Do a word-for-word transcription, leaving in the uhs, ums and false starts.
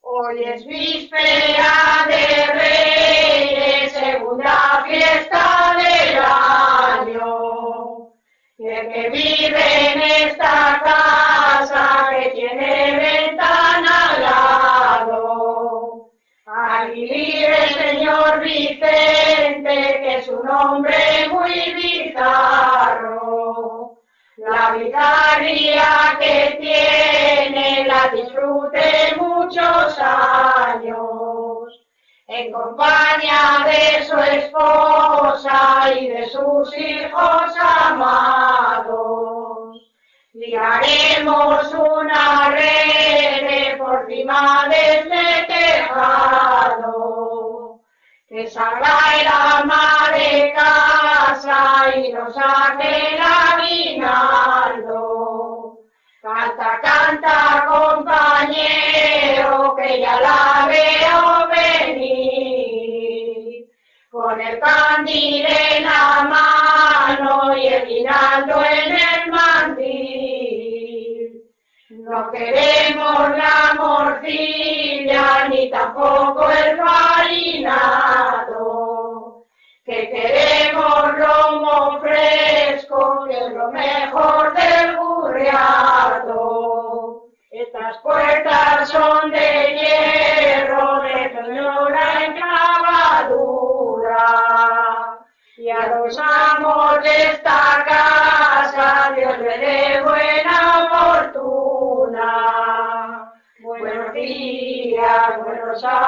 Hoy es víspera de Reyes, segunda fiesta del año. Y el que vive en esta casa, que tiene ventana al lado, aquí vive el señor Vicente, que es un hombre muy bizarro. La bizarría que tiene la disfrute muchos años, en compañía de su esposa y de sus hijos amados. Liaremos una red por cima de este tejado, que salga el ama de casa y nos saque el aguinaldo. Canta, canta, compañero, que ya la veo venir, con el candil en la mano y el guinaldo en el mandil. No queremos la morcilla ni tampoco el farinado, que queremos lomo fresco, que es lo mejor del burriato. Estas puertas son de hierro, de señora enclavadura, y a los amos de esta casa Dios le dé buena fortuna. Buenos días, buenos